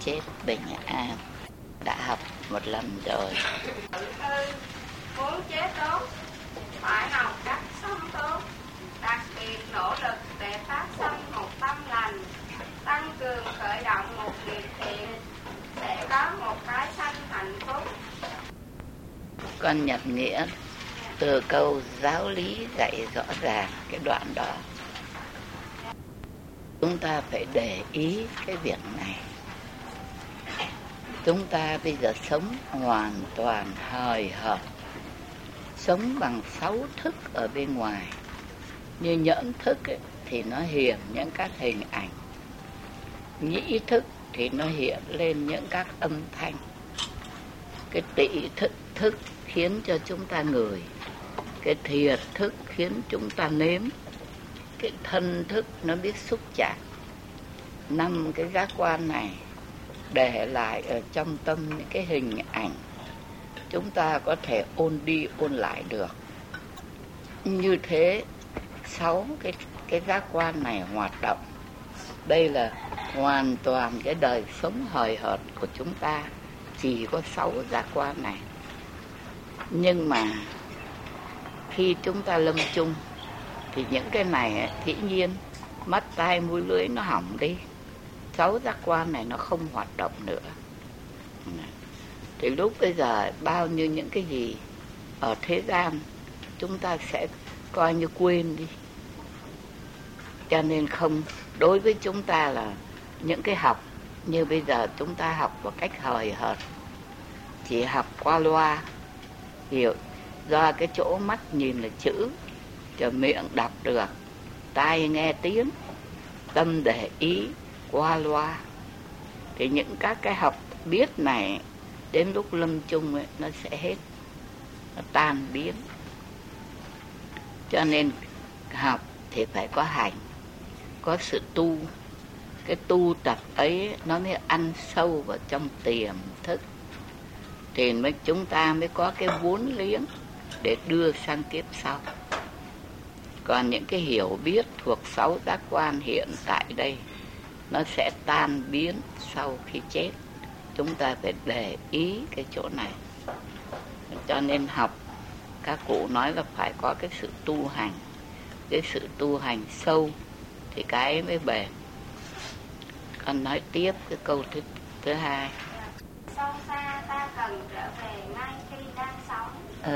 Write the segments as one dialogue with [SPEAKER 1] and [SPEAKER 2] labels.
[SPEAKER 1] chết bình an. Đã học một lần rồi.
[SPEAKER 2] Muốn chết tốt phải học cách sống tốt, đặc biệt nỗ lực để phát sinh một tâm lành, tăng cường khởi động một nghiệp thiện để có một cái sanh hạnh phúc.
[SPEAKER 1] Con nhập nghĩa từ câu giáo lý dạy rõ ràng cái đoạn đó. Chúng ta phải để ý cái việc này. Chúng ta bây giờ sống hoàn toàn hời hợt, sống bằng 6 thức ở bên ngoài. Như nhẫn thức ấy, thì nó hiện những các hình ảnh. Nhĩ thức thì nó hiện lên những các âm thanh. Cái tị thức khiến cho chúng ta ngửi. Cái thiệt thức khiến chúng ta nếm. Cái thân thức nó biết xúc chạm. 5 cái giác quan này để lại ở trong tâm những cái hình ảnh chúng ta có thể ôn đi ôn lại được. Như thế 6 cái giác quan này hoạt động. Đây là hoàn toàn cái đời sống hời hợt của chúng ta, chỉ có 6 giác quan này. Nhưng mà khi chúng ta lâm chung thì những cái này dĩ nhiên mắt, tai, mũi, lưỡi nó hỏng đi. 6 giác quan này nó không hoạt động nữa. Thì lúc bây giờ bao nhiêu những cái gì ở thế gian chúng ta sẽ coi như quên đi. Cho nên không, đối với chúng ta là những cái học như bây giờ chúng ta học một cách hời hợt, chỉ học qua loa, hiểu do cái chỗ mắt nhìn là chữ, cho miệng đọc được, tai nghe tiếng, tâm để ý qua loa. Thì những các cái học biết này đến lúc lâm chung ấy, nó sẽ hết, nó tan biến. Cho nên học thì phải có hành, có sự tu. Cái tu tập ấy nó mới ăn sâu vào trong tiềm thức, thì chúng ta mới có cái vốn liếng để đưa sang kiếp sau. Còn những cái hiểu biết thuộc 6 giác quan hiện tại đây nó sẽ tan biến sau khi chết. Chúng ta phải để ý cái chỗ này. Cho nên học, các cụ nói là phải có cái sự tu hành. Cái sự tu hành sâu thì cái ấy mới bền. Con nói tiếp cái câu thứ 2.
[SPEAKER 2] Sâu xa ta cần trở về ngay khi đang sống.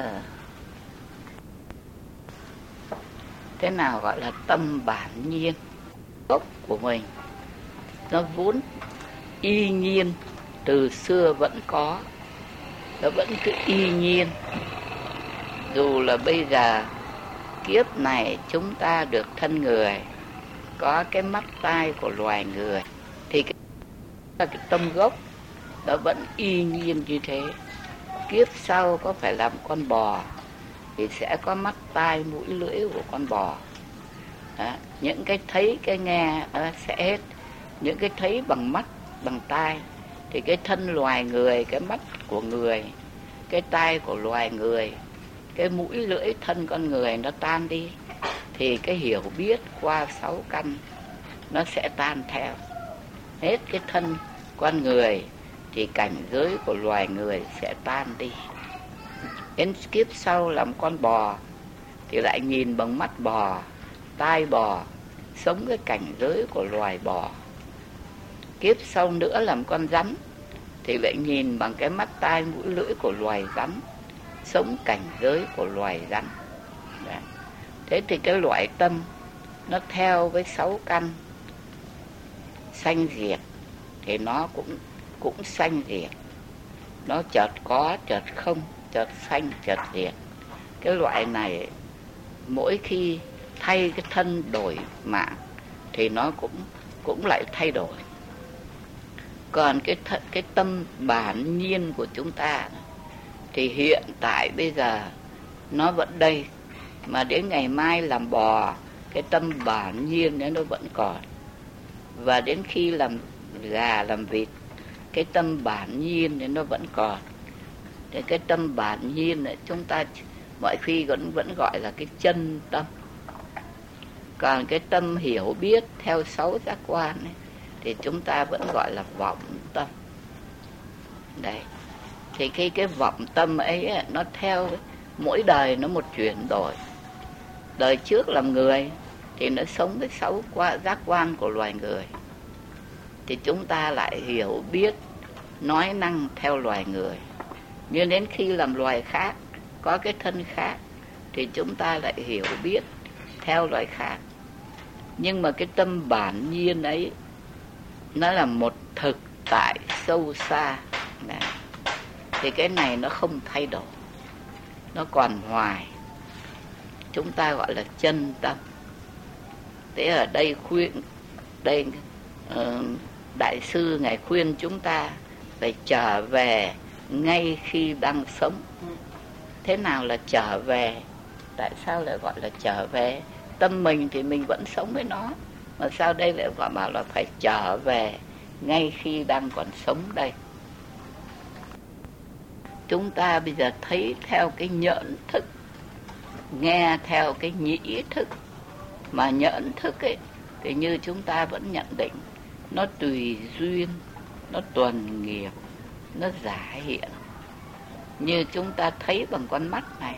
[SPEAKER 1] Thế nào gọi là tâm bản nhiên? Gốc của mình nó vốn y nhiên, từ xưa vẫn có, nó vẫn cứ y nhiên. Dù là bây giờ kiếp này chúng ta được thân người, có cái mắt tai của loài người, thì cái tâm gốc nó vẫn y nhiên như thế. Kiếp sau có phải làm con bò thì sẽ có mắt tai mũi lưỡi của con bò. Đó. Những cái thấy cái nghe nó sẽ hết. Những cái thấy bằng mắt bằng tai thì cái thân loài người, cái mắt của người, cái tai của loài người, cái mũi lưỡi thân con người nó tan đi, thì cái hiểu biết qua 6 căn nó sẽ tan theo. Hết cái thân con người thì cảnh giới của loài người sẽ tan đi. Đến kiếp sau làm con bò thì lại nhìn bằng mắt bò, tai bò, sống cái cảnh giới của loài bò. Kiếp sau nữa làm con rắn thì lại nhìn bằng cái mắt tai mũi lưỡi của loài rắn, sống cảnh giới của loài rắn. Đấy. Thế thì cái loại tâm nó theo với 6 căn sanh diệt thì nó cũng sanh diệt. Nó chợt có, chợt không, chợt sanh, chợt diệt. Cái loại này mỗi khi thay cái thân đổi mạng thì nó cũng lại thay đổi. Còn cái tâm bản nhiên của chúng ta thì hiện tại bây giờ nó vẫn đây, mà đến ngày mai làm bò cái tâm bản nhiên đấy nó vẫn còn. Và đến khi làm gà làm vịt cái tâm bản nhiên đấy nó vẫn còn. Thì cái tâm bản nhiên này chúng ta mọi khi vẫn gọi là cái chân tâm. Còn cái tâm hiểu biết theo 6 giác quan ấy, thì chúng ta vẫn gọi là vọng tâm. Đấy. Thì khi cái vọng tâm ấy nó theo mỗi đời nó một chuyển đổi. Đời trước làm người thì nó sống với 6 giác quan của loài người, thì chúng ta lại hiểu biết nói năng theo loài người. Nhưng đến khi làm loài khác, có cái thân khác, thì chúng ta lại hiểu biết theo loài khác. Nhưng mà cái tâm bản nhiên ấy, nó là một thực tại sâu xa. Đấy. Thì cái này nó không thay đổi, nó còn hoài. Chúng ta gọi là chân tâm. Thế ở đây Đại sư Ngài khuyên chúng ta phải trở về ngay khi đang sống. Thế nào là trở về? Tại sao lại gọi là trở về? Tâm mình thì mình vẫn sống với nó, mà sao đây lại gọi bảo là phải trở về ngay khi đang còn sống đây? Chúng ta bây giờ thấy theo cái nhẫn thức, nghe theo cái nhĩ thức. Mà nhẫn thức ấy thì như chúng ta vẫn nhận định, nó tùy duyên, nó tuần nghiệp, nó giả hiện. Như chúng ta thấy bằng con mắt này.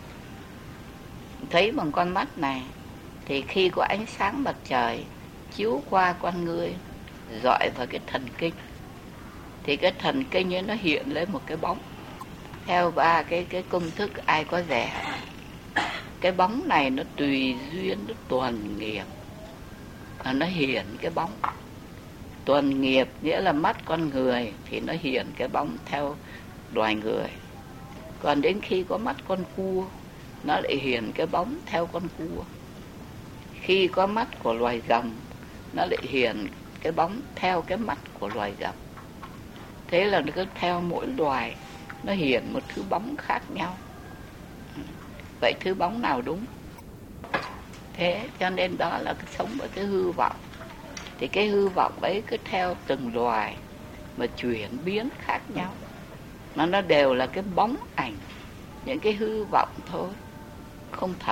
[SPEAKER 1] Thấy bằng con mắt này thì khi có ánh sáng mặt trời chiếu qua con người, dọi vào cái thần kinh, thì cái thần kinh ấy nó hiện lên một cái bóng. Theo ba cái công thức ai có rẻ, cái bóng này nó tùy duyên, nó tuần nghiệp, nó hiện cái bóng. Tuần nghiệp nghĩa là mắt con người thì nó hiện cái bóng theo loài người. Còn đến khi có mắt con cua, nó lại hiện cái bóng theo con cua. Khi có mắt của loài gầm, nó lại hiện cái bóng theo cái mắt của loài gầm. Thế là nó cứ theo mỗi loài nó hiện một thứ bóng khác nhau. Vậy thứ bóng nào đúng? Thế cho nên đó là sống với cái hư vọng. Thì cái hư vọng ấy cứ theo từng loài mà chuyển biến khác nhau, mà nó đều là cái bóng ảnh, những cái hư vọng thôi, không thật.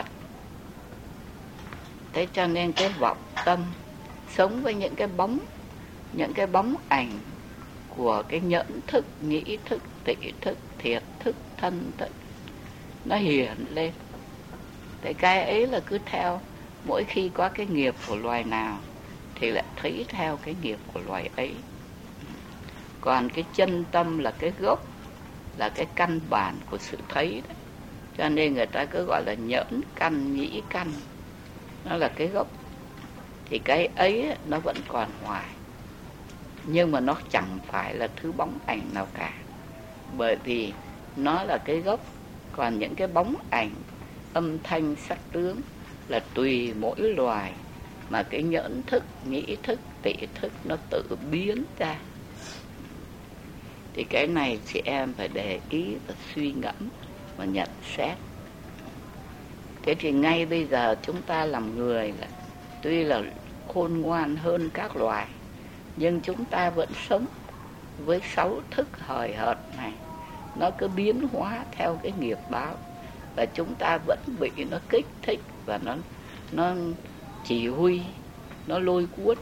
[SPEAKER 1] Thế cho nên cái vọng tâm sống với những cái bóng ảnh của cái nhẫn thức, nhĩ thức, tị thức, thiệt thức, thân thức, nó hiện lên. Thế cái ấy là cứ theo, mỗi khi có cái nghiệp của loài nào thì lại thấy theo cái nghiệp của loài ấy. Còn cái chân tâm là cái gốc, là cái căn bản của sự thấy đấy. Cho nên người ta cứ gọi là nhẫn căn, nhĩ căn. Nó là cái gốc. Thì cái ấy nó vẫn còn hoài, nhưng mà nó chẳng phải là thứ bóng ảnh nào cả, bởi vì nó là cái gốc. Còn những cái bóng ảnh, âm thanh, sắc tướng là tùy mỗi loài mà cái nhẫn thức, nhĩ thức, tị thức nó tự biến ra. Thì cái này chị em phải để ý và suy ngẫm và nhận xét. Thế thì ngay bây giờ chúng ta làm người là tuy là khôn ngoan hơn các loài, nhưng chúng ta vẫn sống với 6 thức hời hợt này. Nó cứ biến hóa theo cái nghiệp báo, và chúng ta vẫn bị nó kích thích và nó chỉ huy, nó lôi cuốn.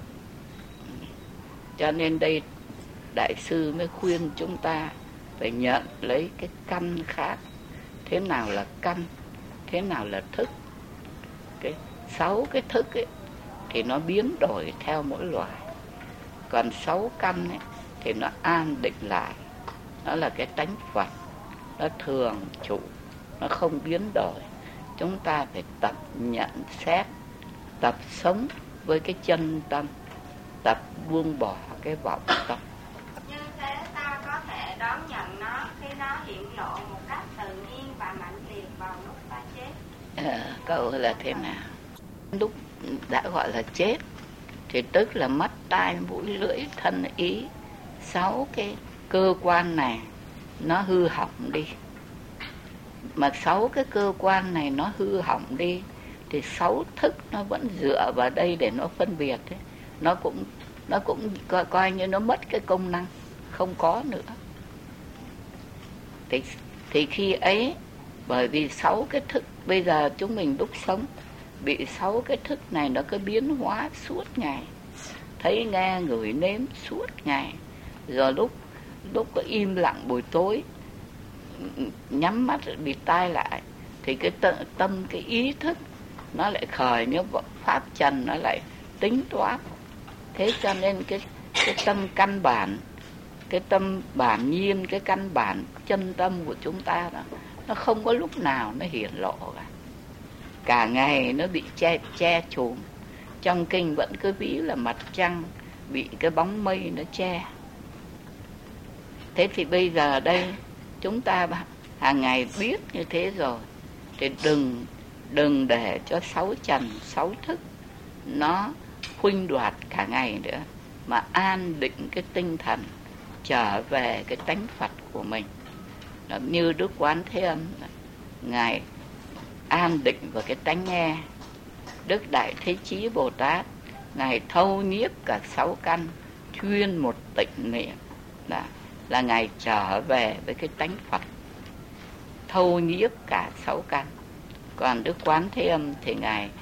[SPEAKER 1] Cho nên đây Đại sư mới khuyên chúng ta phải nhận lấy cái căn khác. Thế nào là căn, thế nào là thức? Cái 6 cái thức ấy thì nó biến đổi theo mỗi loài. Còn 6 căn ấy thì nó an định lại. Nó là cái tánh Phật, nó thường trụ, nó không biến đổi. Chúng ta phải tập nhận xét, tập sống với cái chân tâm, tập buông bỏ cái vọng tâm.
[SPEAKER 2] Như thế ta có thể đón nhận nó khi nó hiện lộ một cách tự nhiên và mạnh liệt vào lúc ta chết.
[SPEAKER 1] Câu là thế nào? Lúc đã gọi là chết thì tức là mắt, tai, mũi, lưỡi, thân, ý, 6 cái cơ quan này nó hư hỏng đi. Mà 6 cái cơ quan này nó hư hỏng đi thì 6 thức nó vẫn dựa vào đây để nó phân biệt ấy. Nó cũng coi như nó mất cái công năng, không có nữa. Thì khi ấy, bởi vì 6 cái thức, bây giờ chúng mình lúc sống bị 6 cái thức này nó cứ biến hóa suốt ngày. thấy nghe ngửi nếm suốt ngày. Rồi lúc có im lặng buổi tối, nhắm mắt bịt tai lại, thì cái tâm, cái ý thức nó lại khởi những pháp trần, nó lại tính toán. Thế cho nên cái tâm căn bản, cái tâm bản nhiên, cái căn bản chân tâm của chúng ta đó, nó không có lúc nào nó hiển lộ cả ngày nó bị che chùm. Trong kinh vẫn cứ ví là mặt trăng bị cái bóng mây nó che. Thế thì bây giờ đây chúng ta hàng ngày biết như thế rồi, thì đừng để cho sáu trần sáu thức nó khuynh đoạt cả ngày nữa, mà an định cái tinh thần trở về cái tánh Phật của mình. Đó, như Đức Quán Thế Âm, Ngài an định vào cái tánh nghe. Đức Đại Thế Chí Bồ Tát, Ngài thâu nhiếp cả sáu căn, chuyên một tịnh niệm, là Ngài trở về với cái tánh Phật, thâu nhiếp cả sáu căn. Còn Đức Quán Thế Âm thì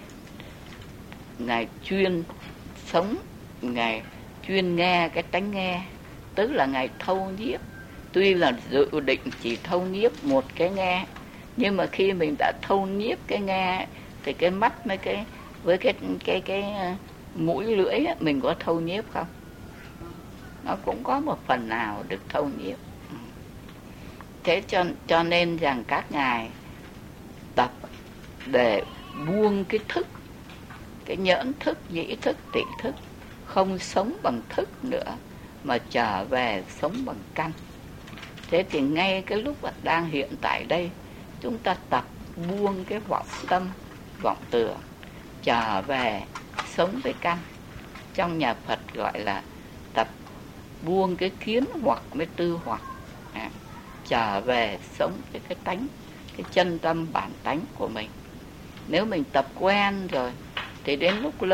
[SPEAKER 1] Ngài chuyên sống, Ngài chuyên nghe cái tánh nghe, tức là Ngài thâu nhiếp. Tuy là dự định chỉ thâu nhiếp một cái nghe, nhưng mà khi mình đã thâu nhiếp cái nghe thì cái mắt với cái mũi lưỡi ấy, mình có thâu nhiếp không? Nó cũng có một phần nào được thâu nhiếp. Thế cho nên rằng các ngài tập để buông cái thức, cái nhẫn thức, nhĩ thức, tị thức, không sống bằng thức nữa mà trở về sống bằng căn. Thế thì ngay cái lúc đang hiện tại đây, chúng ta tập buông cái vọng tâm, vọng tưởng, trở về sống với căn. Trong nhà Phật gọi là tập buông cái kiến hoặc với tư hoặc, trở về sống với cái tánh, cái chân tâm bản tánh của mình. Nếu mình tập quen rồi thì đến lúc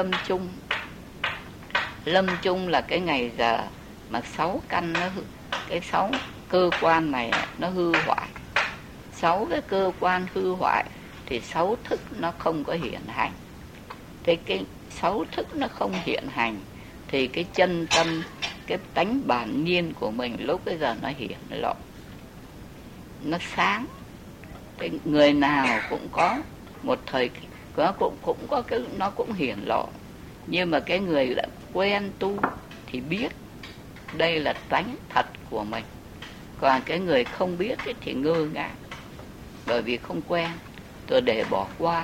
[SPEAKER 1] lâm chung là cái ngày giờ mà sáu căn nó, cái sáu cơ quan này nó hư hoại, sáu cái cơ quan hư hoại thì sáu thức nó không có hiện hành. Thế cái sáu thức nó không hiện hành thì cái chân tâm, cái tánh bản nhiên của mình lúc bây giờ nó hiện lộ, nó sáng. Thế người nào cũng có một thời nó cũng có cái nó cũng hiển lộ, nhưng mà cái người đã quen tu thì biết đây là tánh thật của mình. Còn cái người không biết ấy thì ngơ ngác, bởi vì không quen, tôi để bỏ qua.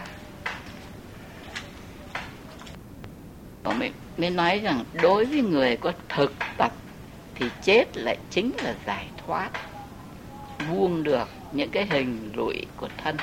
[SPEAKER 1] Mình mới nói rằng đối với người có thực tập thì chết lại chính là giải thoát, buông được những cái hình lụy của thân.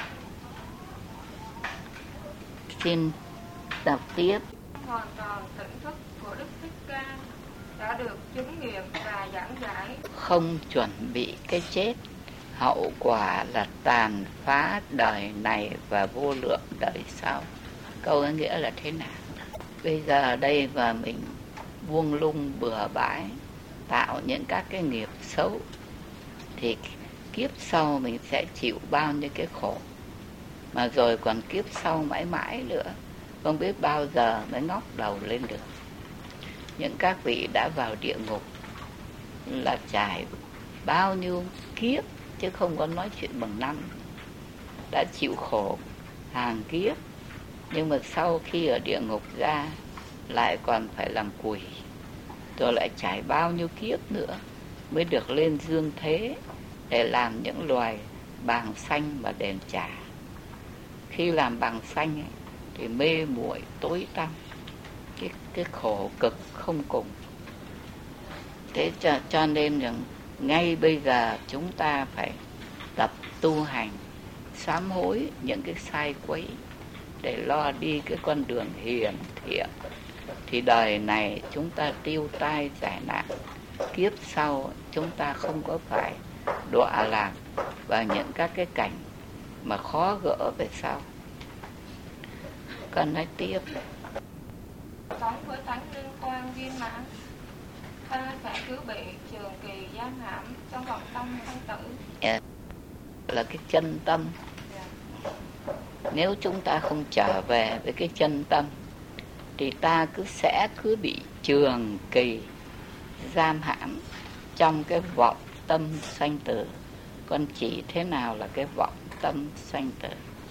[SPEAKER 1] Xin đọc tiếp.
[SPEAKER 2] Hoàn toàn tỉnh thức của Đức Thích Ca đã được chứng nghiệm và giảng giải.
[SPEAKER 1] Không chuẩn bị cái chết, hậu quả là tàn phá đời này và vô lượng đời sau. Câu ấy nghĩa là thế nào? Bây giờ đây mà mình buông lung bừa bãi, tạo những các cái nghiệp xấu, thì kiếp sau mình sẽ chịu bao nhiêu cái khổ. Mà rồi còn kiếp sau mãi mãi nữa, không biết bao giờ mới ngóc đầu lên được. Những các vị đã vào địa ngục là trải bao nhiêu kiếp, chứ không có nói chuyện bằng năm. Đã chịu khổ hàng kiếp, nhưng mà sau khi ở địa ngục ra lại còn phải làm quỷ, rồi lại trải bao nhiêu kiếp nữa mới được lên dương thế để làm những loài bàng xanh và đền trả. Khi làm bàng xanh ấy, thì mê muội tối tăm, cái khổ cực không cùng. Thế cho nên rằng ngay bây giờ chúng ta phải tập tu hành, sám hối những cái sai quấy để lo đi cái con đường hiền thiện, thì đời này chúng ta tiêu tai giải nạn, kiếp sau chúng ta không có phải đọa lạc vào những các cái cảnh mà khó gỡ về sau. Con nói tiếp.
[SPEAKER 2] Sống với tánh liên quan viên mãn, ta sẽ cứ bị trường kỳ giam hãm trong vòng tâm sanh tử.
[SPEAKER 1] Là cái chân tâm. Nếu chúng ta không trở về với cái chân tâm thì ta sẽ bị trường kỳ giam hãm trong cái vọng tâm sanh tử. Con chỉ thế nào là cái vọng tâm sanh tử?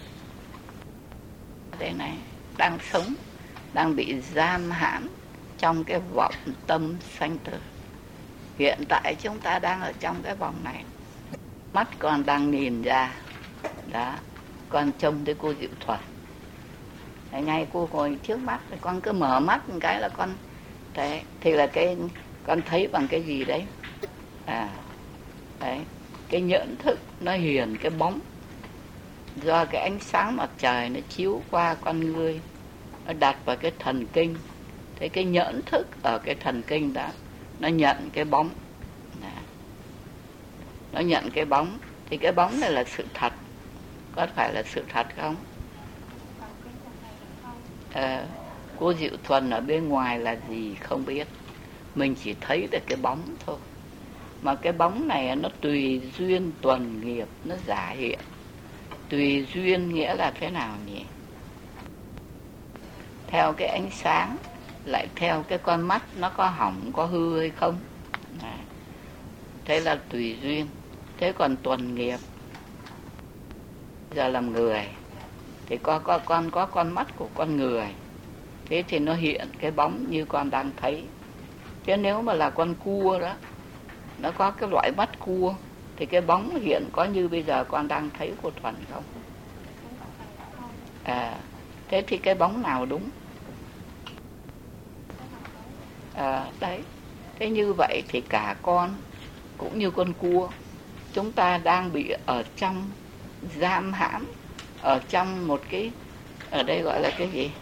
[SPEAKER 1] Đây này, đang sống, đang bị giam hãm trong cái vọng tâm sanh tử. Hiện tại chúng ta đang ở trong cái vòng này. Mắt con đang nhìn ra, đó, con trông thấy cô Diệu Thuần. Ngay cô ngồi trước mắt, con cứ mở mắt một cái là con thấy, thì là cái con thấy bằng cái gì đấy? Đấy, cái nhận thức nó hiển cái bóng do cái ánh sáng mặt trời nó chiếu qua con người, nó đặt vào cái thần kinh. Thế cái nhận thức ở cái thần kinh đó nó nhận cái bóng, nó nhận cái bóng. Thì cái bóng này là sự thật, có phải là sự thật không? Cô Diệu Thuần ở bên ngoài là gì không biết, mình chỉ thấy được cái bóng thôi. Mà cái bóng này nó tùy duyên tuần nghiệp, nó giả hiện. Tùy duyên nghĩa là thế nào nhỉ? Theo cái ánh sáng, lại theo cái con mắt nó có hỏng, có hư hay không. Thế là tùy duyên. Thế còn tuần nghiệp, giờ làm người thì con có con mắt của con người, thế thì nó hiện cái bóng như con đang thấy. Thế nếu mà là con cua đó, nó có cái loại mắt cua, thì cái bóng hiện có như bây giờ con đang thấy cô Thuần không? Thế thì cái bóng nào đúng? Đấy. Thế như vậy thì cả con cũng như con cua, chúng ta đang bị ở trong giam hãm, ở trong một cái, ở đây gọi là cái gì?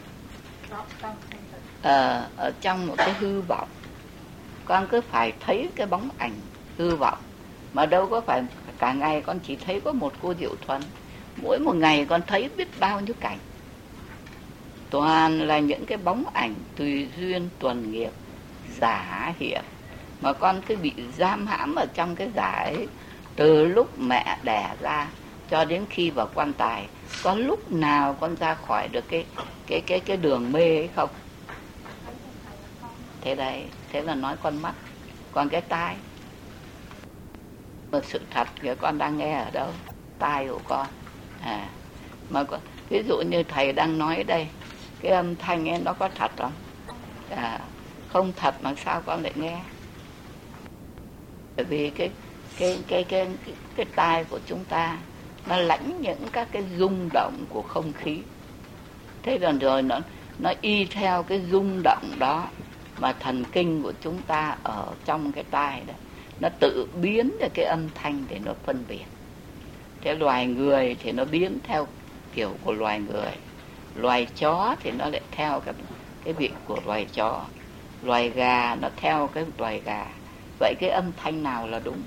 [SPEAKER 1] Ở trong một cái hư vọng. Con cứ phải thấy cái bóng ảnh hư vọng, mà đâu có phải cả ngày con chỉ thấy có một cô Diệu Thuần. Mỗi một ngày con thấy biết bao nhiêu cảnh, toàn là những cái bóng ảnh tùy duyên tuần nghiệp giả hiện, mà con cứ bị giam hãm ở trong cái giả ấy. Từ lúc mẹ đẻ ra cho đến khi vào quan tài, có lúc nào con ra khỏi được cái đường mê ấy không? Thế đấy, thế là nói con mắt. Còn cái tai, mà sự thật thì con đang nghe ở đâu? Tai của con. Mà ví dụ như thầy đang nói đây, cái âm thanh ấy nó có thật không? Không thật mà sao con lại nghe? Bởi vì cái tai của chúng ta nó lãnh những các cái rung động của không khí. Thế rồi nó y theo cái rung động đó mà thần kinh của chúng ta ở trong cái tai đó, nó tự biến ra cái âm thanh để nó phân biệt. Thế loài người thì nó biến theo kiểu của loài người, loài chó thì nó lại theo cái vị của loài chó, loài gà nó theo cái loài gà. Vậy cái âm thanh nào là đúng?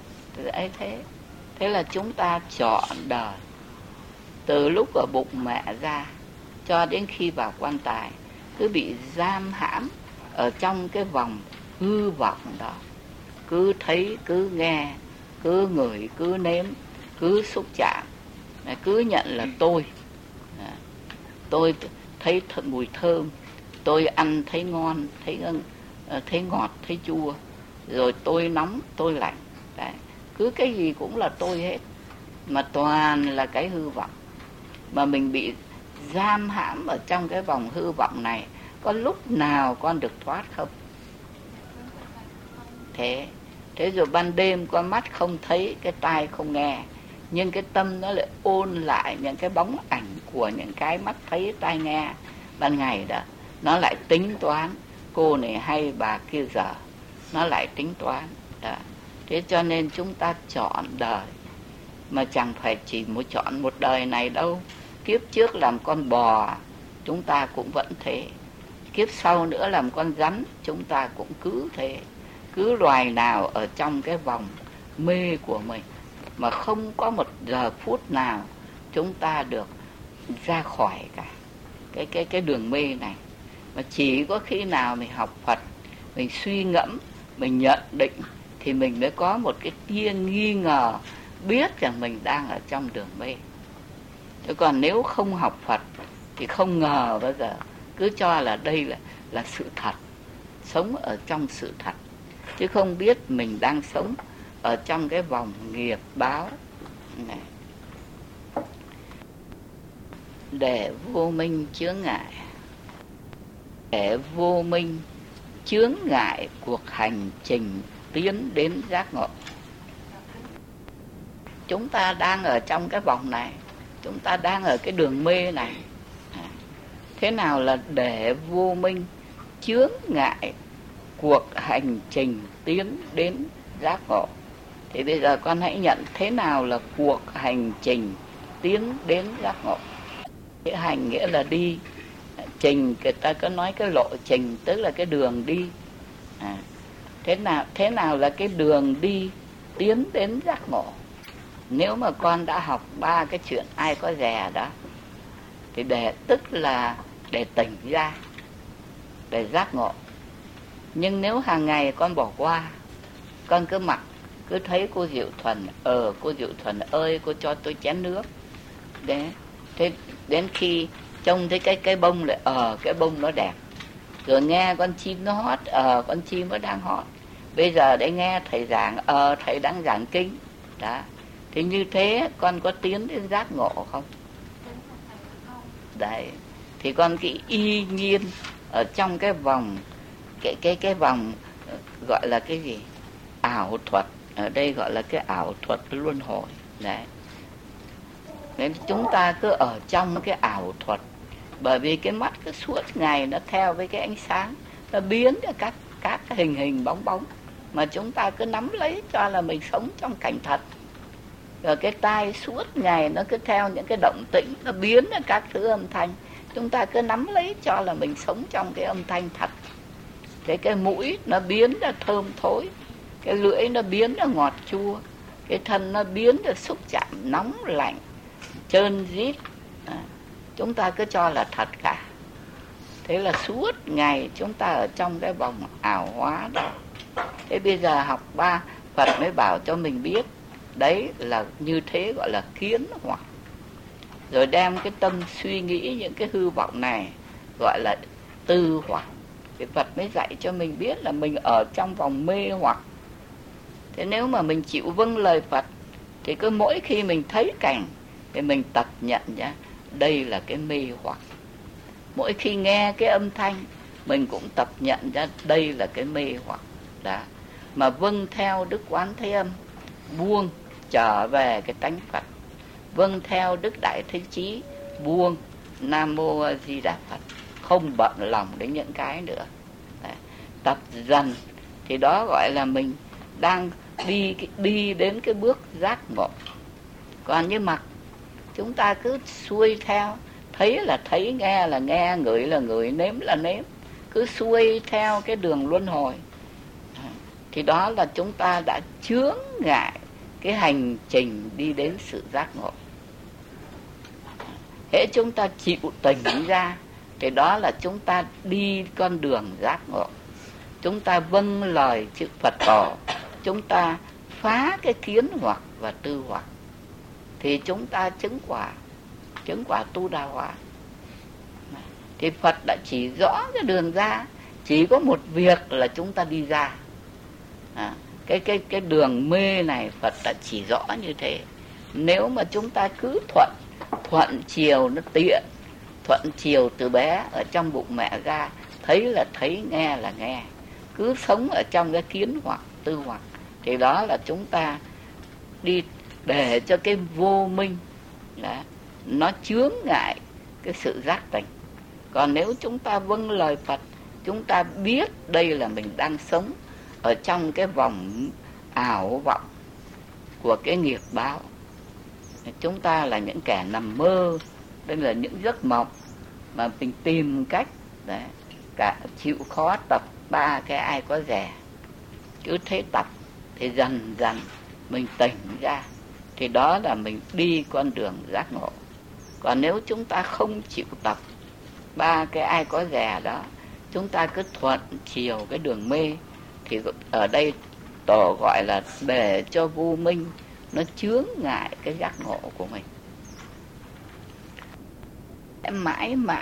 [SPEAKER 1] Thế là chúng ta chọn đời từ lúc ở bụng mẹ ra cho đến khi vào quan tài, cứ bị giam hãm ở trong cái vòng hư vọng đó. Cứ thấy, cứ nghe, cứ ngửi, cứ nếm, cứ xúc chạm, cứ nhận là tôi. Tôi thấy mùi thơm, tôi ăn thấy ngon, thấy ngọt, thấy chua, rồi tôi nóng, tôi lạnh. Đấy. Cứ cái gì cũng là tôi hết, mà toàn là cái hư vọng. Mà mình bị giam hãm ở trong cái vòng hư vọng này, có lúc nào con được thoát không? Thế rồi ban đêm con mắt không thấy, cái tai không nghe, nhưng cái tâm nó lại ôn lại những cái bóng ảnh của những cái mắt thấy tai nghe ban ngày đó. Nó lại tính toán, cô này hay bà kia dở, nó lại tính toán đó. Thế cho nên chúng ta chọn đời, mà chẳng phải chỉ chọn một đời này đâu. Kiếp trước làm con bò, chúng ta cũng vẫn thế. Kiếp sau nữa làm con rắn, chúng ta cũng cứ thế. Cứ loài nào ở trong cái vòng mê của mình, mà không có một giờ phút nào chúng ta được ra khỏi cả cái đường mê này. Mà chỉ có khi nào mình học Phật, mình suy ngẫm, mình nhận định, thì mình mới có một cái tia nghi ngờ, biết rằng mình đang ở trong đường mê. Chứ còn nếu không học Phật thì không ngờ bao giờ cứ cho là đây là sự thật, sống ở trong sự thật, chứ không biết mình đang sống ở trong cái vòng nghiệp báo này. Để vô minh chướng ngại, để vô minh chướng ngại cuộc hành trình tiến đến giác ngộ. Chúng ta đang ở trong cái vòng này, chúng ta đang ở cái đường mê này. Thế nào là để vô minh chướng ngại cuộc hành trình tiến đến giác ngộ? Thì bây giờ con hãy nhận thế nào là cuộc hành trình tiến đến giác ngộ. Cái hành nghĩa là đi, trình người ta có nói cái lộ trình tức là cái đường đi. Thế nào là cái đường đi tiến đến giác ngộ? Nếu mà con đã học 3 cái chuyện ai có dè đó, thì tức là để tỉnh ra, để giác ngộ. Nhưng nếu hàng ngày con bỏ qua, con cứ mặc, cứ thấy cô Diệu Thuần, cô Diệu Thuần ơi, cô cho tôi chén nước. Đấy. Thế đến khi trông thấy cái bông lại, cái bông nó đẹp. Rồi nghe con chim nó hót, con chim nó đang hót. Bây giờ để nghe thầy giảng, thầy đang giảng kinh. Đó. Thì như thế con có tiến đến giác ngộ không? Đấy. Thì con cứ y nhiên ở trong cái vòng, cái vòng gọi là cái gì? Ảo thuật. Ở đây gọi là cái ảo thuật luân hồi. Đấy. Nên chúng ta cứ ở trong cái ảo thuật. Bởi vì cái mắt cứ suốt ngày nó theo với cái ánh sáng, nó biến ra các cái hình bóng bóng. Mà chúng ta cứ nắm lấy cho là mình sống trong cảnh thật. Rồi cái tai suốt ngày nó cứ theo những cái động tĩnh, nó biến ra các thứ âm thanh. Chúng ta cứ nắm lấy cho là mình sống trong cái âm thanh thật. Thế cái mũi nó biến ra thơm thối, cái lưỡi nó biến ra ngọt chua, cái thân nó biến ra xúc chạm nóng lạnh, trơn rít. Chúng ta cứ cho là thật cả. Thế là suốt ngày chúng ta ở trong cái vòng ảo hóa đó. Thế bây giờ học 3, Phật mới bảo cho mình biết, đấy là như thế gọi là kiến hoặc. Rồi đem cái tâm suy nghĩ những cái hư vọng này gọi là tư hoặc. Thì Phật mới dạy cho mình biết là mình ở trong vòng mê hoặc. Thế nếu mà mình chịu vâng lời Phật, thì cứ mỗi khi mình thấy cảnh thì mình tập nhận ra đây là cái mê hoặc. Mỗi khi nghe cái âm thanh mình cũng tập nhận ra đây là cái mê hoặc. Đó. Mà vâng theo Đức Quán Thế Âm, buông trở về cái tánh Phật. Vâng theo Đức Đại Thế Chí, buông Nam Mô A Di Đà Phật, không bận lòng đến những cái nữa. Đấy. Tập dần thì đó gọi là mình đang đi đến cái bước giác ngộ. Còn như mặc chúng ta cứ xuôi theo, thấy là thấy, nghe là nghe, ngửi là ngửi, nếm là nếm, cứ xuôi theo cái đường luân hồi, thì đó là chúng ta đã chướng ngại cái hành trình đi đến sự giác ngộ. Hễ chúng ta chịu tỉnh ra thì đó là chúng ta đi con đường giác ngộ. Chúng ta vâng lời chữ Phật tổ, chúng ta phá cái kiến hoặc và tư hoặc, thì chúng ta chứng quả tu đà hóa. Thì Phật đã chỉ rõ cái đường ra, chỉ có một việc là chúng ta đi ra. Cái đường mê này Phật đã chỉ rõ như thế. Nếu mà chúng ta cứ thuận chiều nó tiện, thuận chiều từ bé ở trong bụng mẹ ra, thấy là thấy, nghe là nghe, cứ sống ở trong cái kiến hoặc tư hoặc, thì đó là chúng ta đi để cho cái vô minh đó, nó chướng ngại cái sự giác tỉnh. Còn nếu chúng ta vâng lời Phật, chúng ta biết đây là mình đang sống ở trong cái vòng ảo vọng của cái nghiệp báo. Chúng ta là những kẻ nằm mơ, đây là những giấc mộng mà mình tìm cách đấy, cả chịu khó tập 3 cái ai có dè. Cứ thế tập thì dần dần mình tỉnh ra, thì đó là mình đi con đường giác ngộ. Còn nếu chúng ta không chịu tập 3 cái ai có dè đó, chúng ta cứ thuận chiều cái đường mê, thì ở đây tổ gọi là để cho vô minh nó chướng ngại cái giác ngộ của mình. Mãi mãi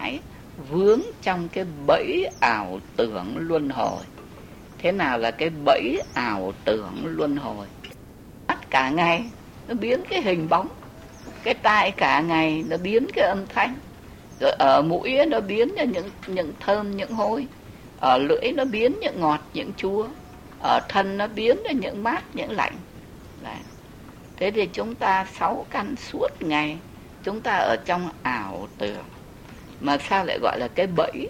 [SPEAKER 1] vướng trong cái bẫy ảo tưởng luân hồi. Thế nào là cái bẫy ảo tưởng luân hồi? Mắt cả ngày nó biến cái hình bóng, cái tai cả ngày nó biến cái âm thanh, rồi ở mũi nó biến ra những thơm những hôi, ở lưỡi nó biến những ngọt những chua, ở thân nó biến ra những mát những lạnh. Đấy. Thế thì chúng ta 6 căn suốt ngày chúng ta ở trong ảo tưởng. Mà sao lại gọi là cái bẫy?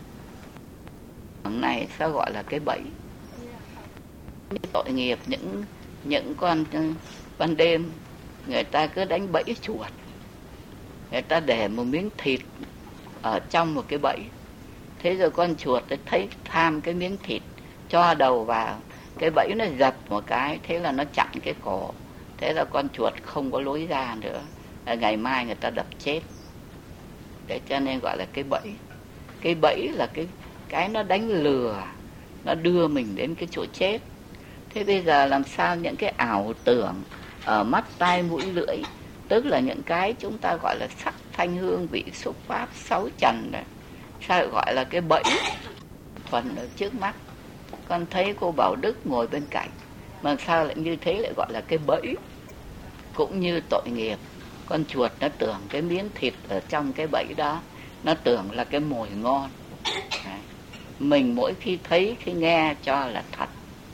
[SPEAKER 1] Này sao gọi là cái bẫy? Tội nghiệp những con ban đêm người ta cứ đánh bẫy chuột, người ta để một miếng thịt ở trong một cái bẫy. Thế rồi con chuột thấy tham cái miếng thịt, cho đầu vào cái bẫy, nó giật một cái, thế là nó chặn cái cổ. Thế là con chuột không có lối ra nữa, ngày mai người ta đập chết. Để cho nên gọi là cái bẫy. Cái bẫy là cái nó đánh lừa, nó đưa mình đến cái chỗ chết. Thế bây giờ làm sao những cái ảo tưởng ở mắt tai mũi lưỡi, tức là những cái chúng ta gọi là sắc thanh hương vị xúc pháp 6 trần đó, sao gọi là cái bẫy? Phần ở trước mắt con thấy cô Bảo Đức ngồi bên cạnh, mà sao lại như thế lại gọi là cái bẫy? Cũng như tội nghiệp, con chuột nó tưởng cái miếng thịt ở trong cái bẫy đó, nó tưởng là cái mồi ngon. Đấy. Mình mỗi khi thấy khi nghe cho là thật.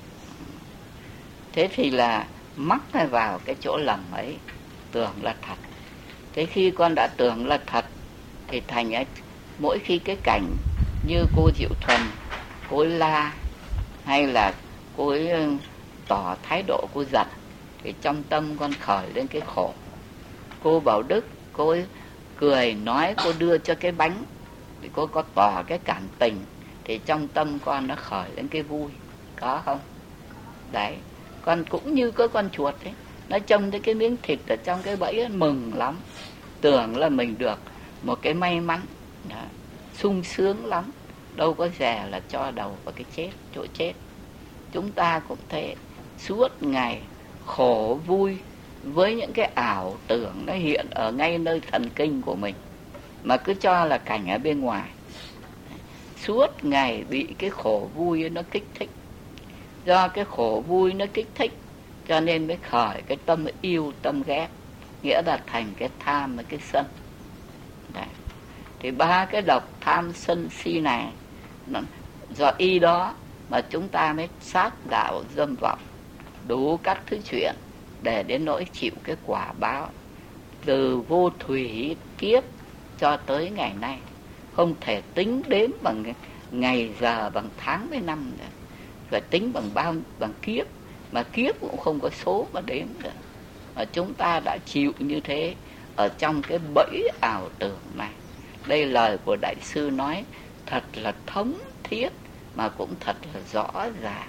[SPEAKER 1] Thế thì là mắc vào cái chỗ lầm ấy, tưởng là thật. Thế khi con đã tưởng là thật thì thành ấy, mỗi khi cái cảnh như cô Diệu Thuần, cô ấy la, hay là cô ấy tỏ thái độ cô giận, thì trong tâm con khởi lên cái khổ. Cô Bảo Đức, cô ấy cười nói, cô đưa cho cái bánh thì cô có tỏ cái cảm tình, thì trong tâm con nó khởi lên cái vui, có không? Đấy, con cũng như có con chuột ấy, nó trông thấy cái miếng thịt ở trong cái bẫy ấy, mừng lắm, tưởng là mình được một cái may mắn đó, sung sướng lắm, đâu có dè là cho đầu vào cái chết, chỗ chết. Chúng ta cũng thế, suốt ngày khổ vui với những cái ảo tưởng nó hiện ở ngay nơi thần kinh của mình, mà cứ cho là cảnh ở bên ngoài. Suốt ngày bị cái khổ vui nó kích thích. Do cái khổ vui nó kích thích cho nên mới khởi cái tâm yêu tâm ghét, nghĩa là thành cái tham và cái sân. Đấy. Thì 3 cái độc tham sân si này, do y đó mà chúng ta mới sát đạo dâm vọng, đủ các thứ chuyện để đến nỗi chịu cái quả báo từ vô thủy kiếp cho tới ngày nay, không thể tính đếm bằng ngày giờ, bằng tháng với năm nữa, phải tính bằng kiếp, mà kiếp cũng không có số mà đếm được. Mà chúng ta đã chịu như thế ở trong cái bẫy ảo tưởng này. Đây lời của đại sư nói thật là thống thiết, mà cũng thật là rõ ràng.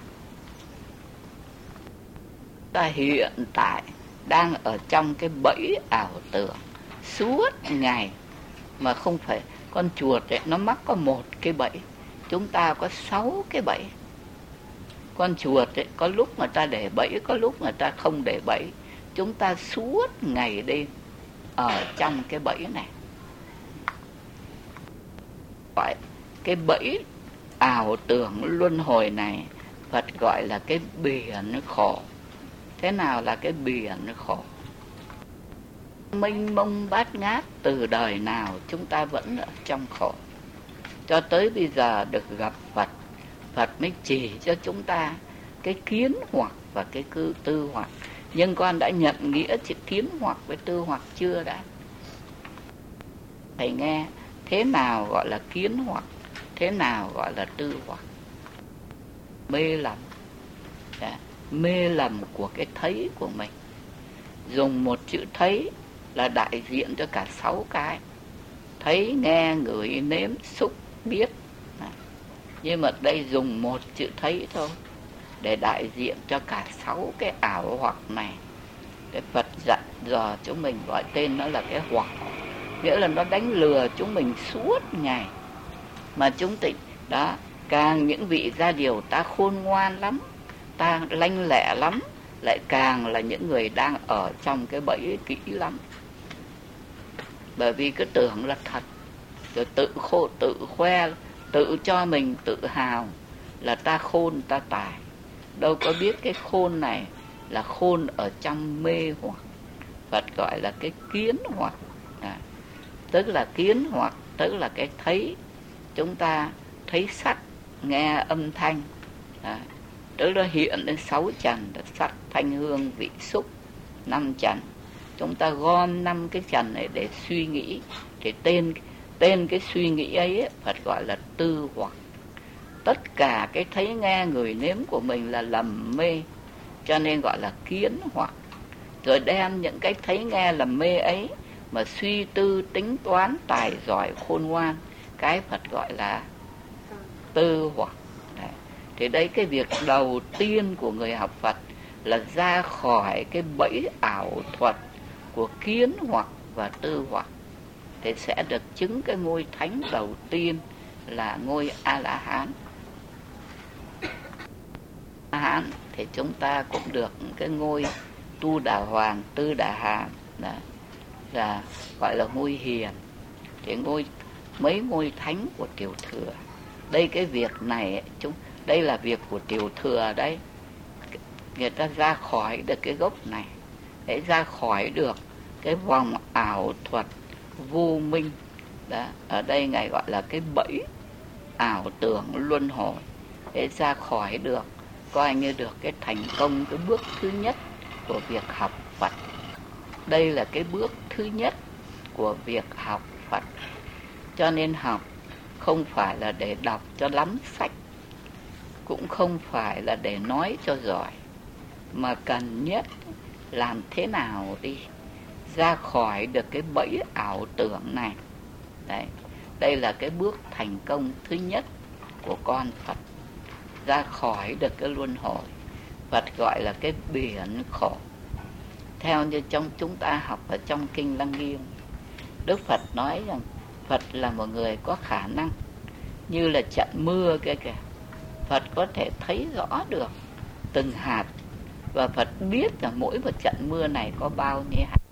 [SPEAKER 1] Ta hiện tại đang ở trong cái bẫy ảo tưởng suốt ngày, mà không phải con chuột ấy, nó mắc có một cái bẫy, chúng ta có 6 cái bẫy. Con chuột ấy, có lúc người ta để bẫy, có lúc người ta không để bẫy. Chúng ta suốt ngày đêm ở trong cái bẫy này. Gọi cái bẫy ảo tưởng luân hồi này, Phật gọi là cái biển khổ. Thế nào là cái biển khổ? Mênh mông bát ngát, từ đời nào chúng ta vẫn ở trong khổ. Cho tới bây giờ được gặp Phật, Phật mới chỉ cho chúng ta cái kiến hoặc và cái tư hoặc. Nhưng con đã nhận nghĩa chữ kiến hoặc với tư hoặc chưa đã? Thầy nghe thế nào gọi là kiến hoặc, thế nào gọi là tư hoặc? Mê lầm. Mê lầm của cái thấy của mình. Dùng một chữ thấy là đại diện cho cả 6 cái: thấy, nghe, ngửi, nếm, xúc, biết. Nhưng mà đây dùng một chữ thấy thôi để đại diện cho cả 6 cái ảo hoặc này. Cái Phật dặn dò chúng mình gọi tên nó là cái hoặc, nghĩa là nó đánh lừa chúng mình suốt ngày. Mà chúng ta đó, càng những vị gia điều ta khôn ngoan lắm, ta lanh lẹ lắm, lại càng là những người đang ở trong cái bẫy kỹ lắm. Bởi vì cứ tưởng là thật, rồi tự khoe, tự cho mình tự hào là ta khôn ta tài. Đâu có biết cái khôn này là khôn ở trong mê hoặc. Phật gọi là cái kiến hoặc, tức là kiến hoặc, tức là cái thấy. Chúng ta thấy sắc, nghe âm thanh, tức là hiện lên 6 trần, sắc thanh hương vị xúc, 5 trần. Chúng ta gom 5 cái trần này để suy nghĩ, thì tên cái suy nghĩ ấy Phật gọi là tư hoặc. Tất cả cái thấy nghe người nếm của mình là lầm mê, cho nên gọi là kiến hoặc. Rồi đem những cái thấy nghe lầm mê ấy mà suy tư tính toán tài giỏi khôn ngoan, cái Phật gọi là tư hoặc. Đấy. Thì đấy, cái việc đầu tiên của người học Phật là ra khỏi cái bẫy ảo thuật của kiến hoặc và tư hoặc, thì sẽ được chứng cái ngôi thánh đầu tiên là ngôi A-la-hán. A-la-hán thì chúng ta cũng được cái ngôi Tu Đà Hoàng, Tư Đà Hàm, là gọi là ngôi hiền. Thì mấy ngôi thánh của Tiểu Thừa. Đây, cái việc này đây là việc của Tiểu Thừa đấy. Người ta ra khỏi được cái gốc này, để ra khỏi được cái vòng ảo thuật vô minh đó. Ở đây Ngài gọi là cái bẫy ảo tưởng luân hồi, để ra khỏi được, coi như được cái thành công, cái bước thứ nhất của việc học Phật. Đây là cái bước thứ nhất của việc học Phật. Cho nên học không phải là để đọc cho lắm sách, cũng không phải là để nói cho giỏi, mà cần nhất làm thế nào đi ra khỏi được cái bẫy ảo tưởng này. Đấy, đây là cái bước thành công thứ nhất của con Phật, ra khỏi được cái luân hồi. Phật gọi là cái biển khổ. Theo như chúng ta học ở trong Kinh Lăng Nghiêm, Đức Phật nói rằng Phật là một người có khả năng như là trận mưa kia kìa. Phật có thể thấy rõ được từng hạt, và Phật biết là mỗi một trận mưa này có bao nhiêu hạt.